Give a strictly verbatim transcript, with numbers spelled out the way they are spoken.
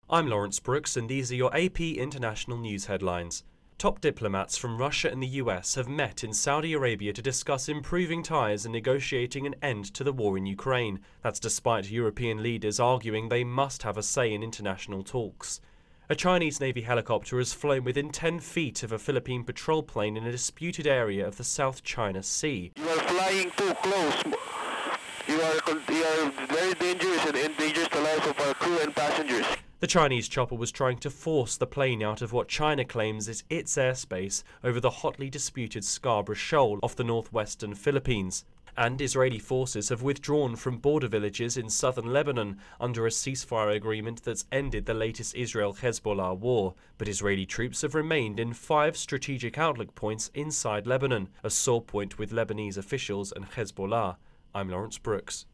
I'm Lawrence Brooks, and these are your A P International News headlines. Top diplomats from Russia and the U S have met in Saudi Arabia to discuss improving ties and negotiating an end to the war in Ukraine. That's despite European leaders arguing they must have a say in international talks. A Chinese Navy helicopter has flown within ten feet of a Philippine patrol plane in a disputed area of the South China Sea. You are flying too close. You are, you are very dangerous and endangers the lives of our crew and passengers. The Chinese chopper was trying to force the plane out of what China claims is its airspace over the hotly disputed Scarborough Shoal off the northwestern Philippines. And Israeli forces have withdrawn from border villages in southern Lebanon under a ceasefire agreement that's ended the latest Israel-Hezbollah war. But Israeli troops have remained in five strategic outlook points inside Lebanon, a sore point with Lebanese officials and Hezbollah. I'm Lawrence Brooks.